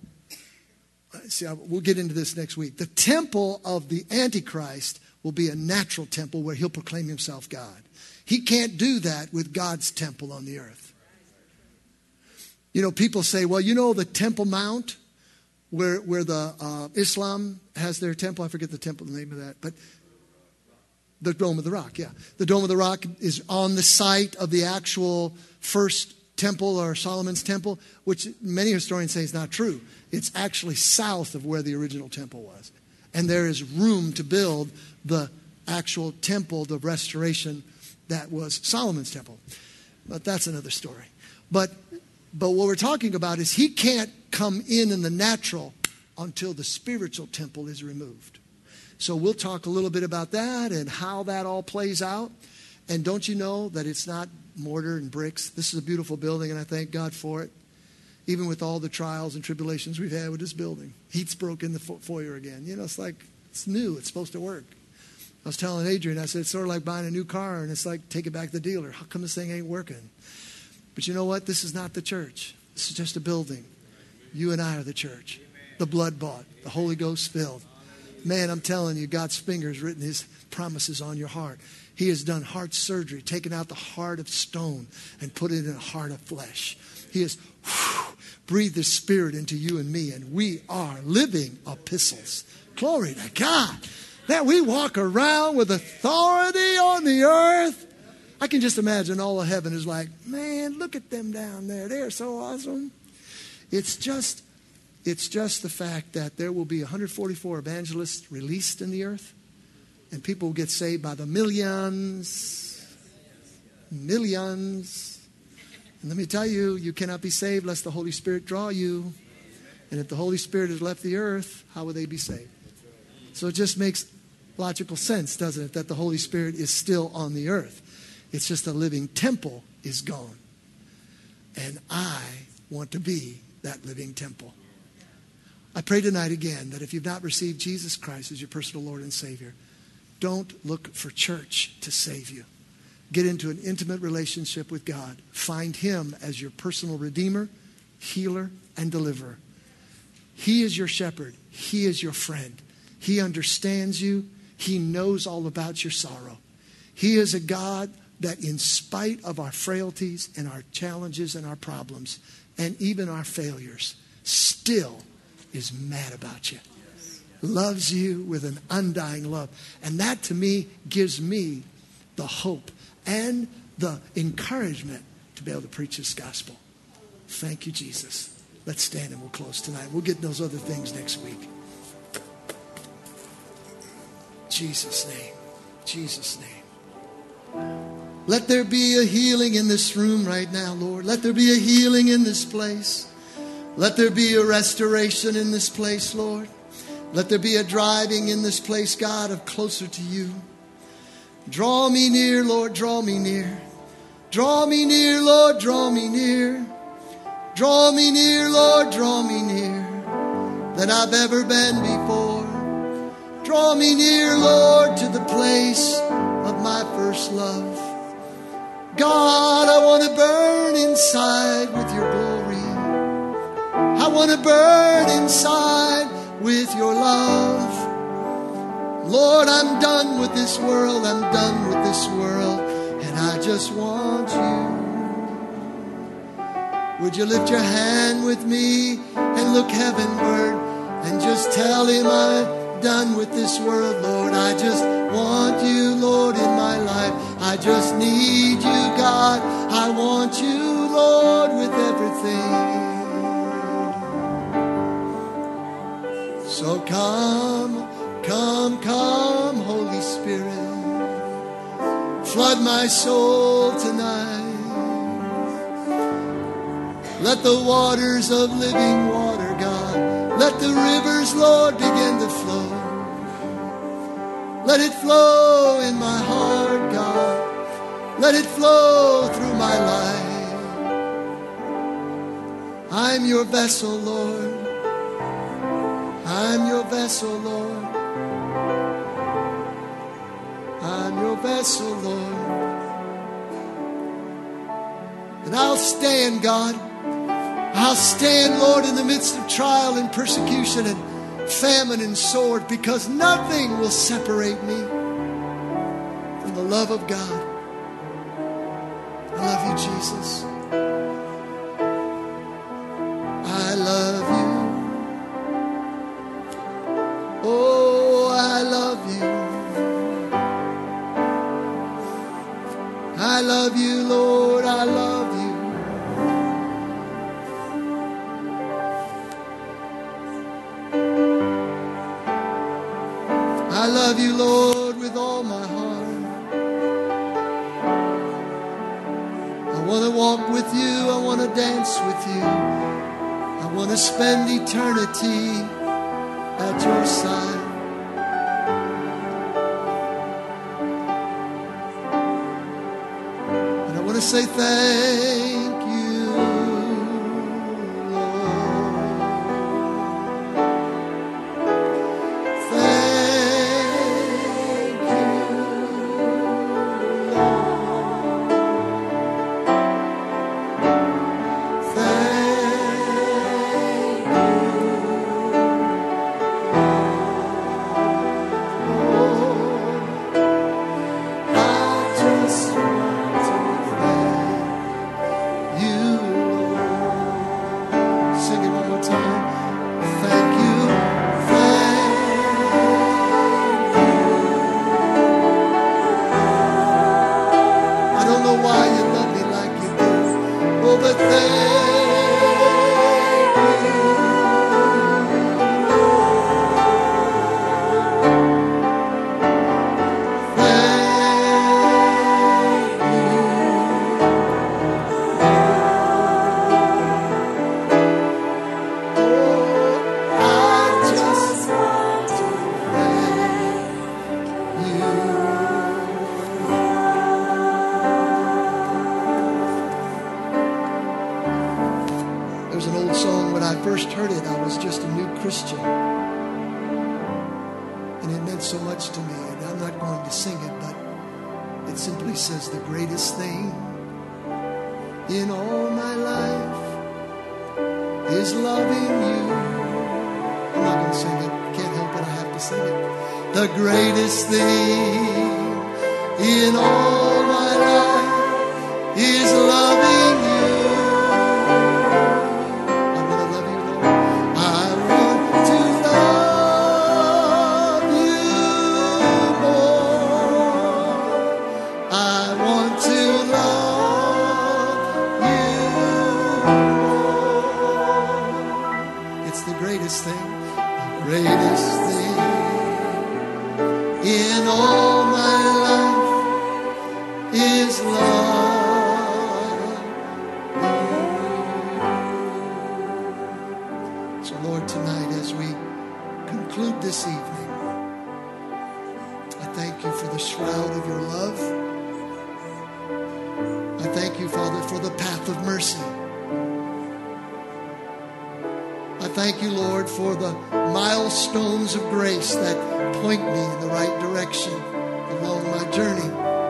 we'll get into this next week. The temple of the Antichrist will be a natural temple where he'll proclaim himself God. He can't do that with God's temple on the earth. You know, people say, well, you know the Temple Mount where the Islam has their temple. I forget the name of that. But the Dome of the Rock, yeah. The Dome of the Rock is on the site of the actual first temple or Solomon's temple, which many historians say is not true. It's actually south of where the original temple was. And there is room to build the actual temple, the restoration that was Solomon's temple. But that's another story. But what we're talking about is he can't come in the natural until the spiritual temple is removed. So we'll talk a little bit about that and how that all plays out. And don't you know that it's not mortar and bricks? This is a beautiful building, and I thank God for it. Even with all the trials and tribulations we've had with this building. Heat's broke in the foyer again. You know, it's like, it's new. It's supposed to work. I was telling Adrian, I said, it's sort of like buying a new car, and it's like, take it back to the dealer. How come this thing ain't working? But you know what? This is not the church. This is just a building. You and I are the church. The blood bought. The Holy Ghost filled. Man, I'm telling you, God's finger has written his promises on your heart. He has done heart surgery, taken out the heart of stone and put it in a heart of flesh. He has breathed his spirit into you and me, and we are living epistles. Glory to God. That we walk around with authority on the earth. I can just imagine all of heaven is like, man, look at them down there. They're so awesome. It's just the fact that there will be 144 evangelists released in the earth. And people will get saved by the millions. Millions. And let me tell you, you cannot be saved unless the Holy Spirit draw you. And if the Holy Spirit has left the earth, how will they be saved? So it just makes logical sense, doesn't it, that the Holy Spirit is still on the earth. It's just the living temple is gone. And I want to be that living temple. I pray tonight again that if you've not received Jesus Christ as your personal Lord and Savior, don't look for church to save you. get into an intimate relationship with God. Find Him as your personal Redeemer, healer, and deliverer. He is your shepherd. He is your friend. He understands you. He knows all about your sorrow. He is a God that in spite of our frailties and our challenges and our problems and even our failures, still is mad about you. Loves you with an undying love. And that to me gives me the hope and the encouragement to be able to preach this gospel. Thank you, Jesus. Let's stand and we'll close tonight. We'll get those other things next week. Jesus' name. Jesus' name. Let there be a healing in this room right now, Lord. Let there be a healing in this place. Let there be a restoration in this place, Lord. Let there be a driving in this place, God, of closer to you. Draw me near, Lord, draw me near. Draw me near, Lord, draw me near. Draw me near, Lord, draw me near than I've ever been before. Draw me near, Lord, to the place of my first love. God, I want to burn inside with your glory. I want to burn inside with your love. Lord, I'm done with this world. I'm done with this world. And I just want you. Would you lift your hand with me and look heavenward and just tell him I'm done with this world, Lord. I just want you, Lord, in my life. I just need you, God. I want you, Lord, with everything. So come, come, come, Holy Spirit. Flood my soul tonight. Let the waters of living water, God, let the rivers, Lord, begin to flow. Let it flow in my heart, God. Let it flow through my life. I'm your vessel, Lord. I'm your vessel, Lord. I'm your vessel, Lord. And I'll stand, God. I'll stand, Lord, in the midst of trial and persecution and famine and sword, because nothing will separate me from the love of God. I love you, Jesus. I love you. Oh, I love you. I love you, Lord. I love you. I love you, Lord, with all my heart. I want to walk with you. I want to dance with you. I want to spend eternity at your side. And I want to say thank you, It simply says, the greatest thing in all my life is loving you. I'm not going to sing it. Can't help it. I have to sing it. The greatest thing in all my life is loving you. I want to love you, Lord. I want to love you more. I want to love you more. It's the greatest thing. The greatest thing in all my life is love. So Lord, tonight as we conclude this evening, I thank you for the shroud of your love. I thank you, Father, for the path of mercy. I thank you, Lord, for the milestones of grace that point me in the right direction along my journey.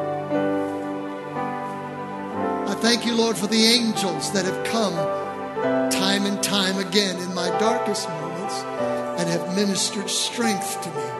I thank you, Lord, for the angels that have come time and time again in my darkest moments and have ministered strength to me.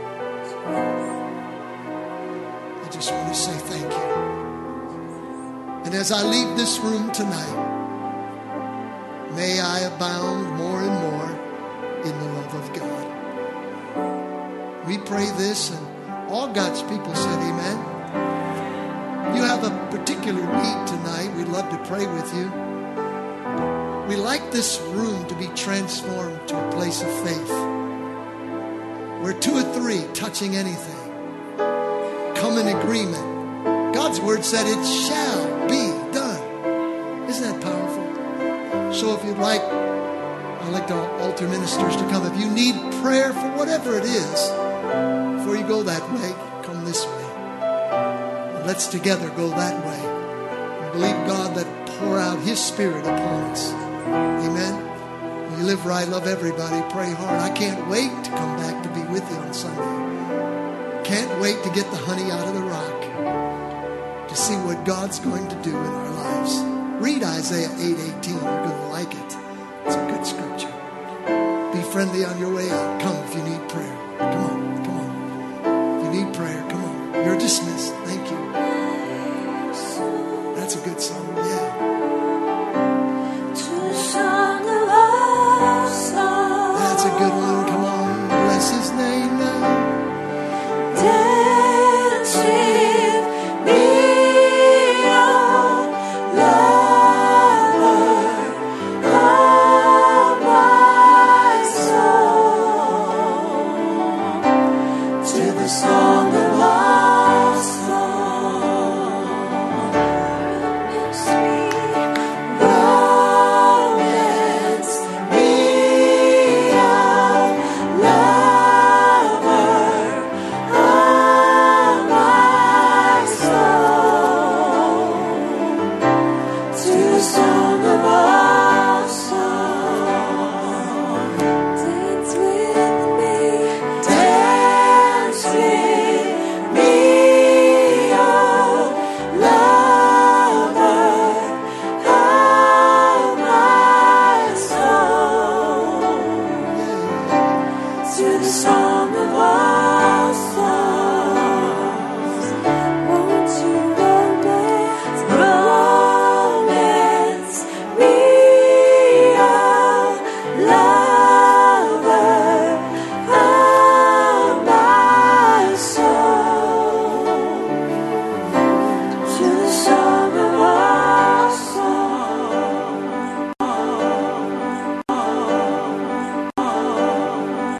I just want to say thank you. And as I leave this room tonight, may I abound more and more in the love of God. We pray this, and all God's people said amen. You have a particular need tonight. We'd love to pray with you. We like this room to be transformed to a place of faith, where 2 or 3 touching anything come in agreement. God's word said it shall be done. Isn't that powerful? So if you'd like, I'd like the altar ministers to come. If you need prayer for whatever it is, before you go that way, come this way. Let's together go that way and believe God that pour out His Spirit upon us. Amen. When you live right, love everybody, pray hard. I can't wait to come back to be with you on Sunday. Can't wait to get the honey out of the rock, to see what God's going to do in our lives. Read Isaiah 8:18. You're going to like it. It's a good scripture. Be friendly on your way out. Come.